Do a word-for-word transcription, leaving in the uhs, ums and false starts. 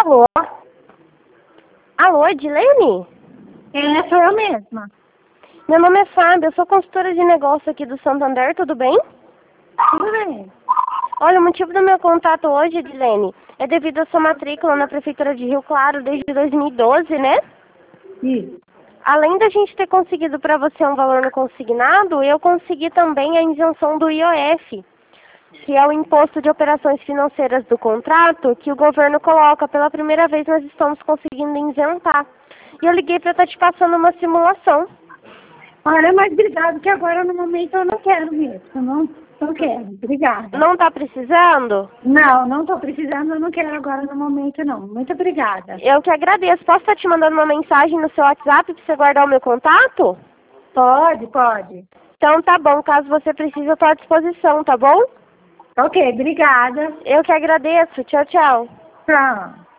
Alô? Alô, Edilene? É, sou eu mesma. Meu nome é Fábio, eu sou consultora de negócio aqui do Santander, tudo bem? Tudo bem. Olha, o motivo do meu contato hoje, Edilene, é devido à sua matrícula na Prefeitura de Rio Claro desde dois mil e doze, né? Isso. Além da gente ter conseguido para você um valor no consignado, eu consegui também a isenção do I O F, que é o Imposto de Operações Financeiras do contrato, que o governo coloca. Pela primeira vez nós estamos conseguindo isentar. E eu liguei para estar te passando uma simulação. Olha, mas obrigado, que agora no momento eu não quero mesmo. Eu não, não quero. Obrigada. Não está precisando? Não, não estou precisando, eu não quero agora no momento, não. Muito obrigada. Eu que agradeço. Posso estar te mandando uma mensagem no seu WhatsApp para você guardar o meu contato? Pode, pode. Então tá bom, caso você precise eu estou à disposição, tá bom? Ok, obrigada. Eu que agradeço. Tchau, tchau. Tchau.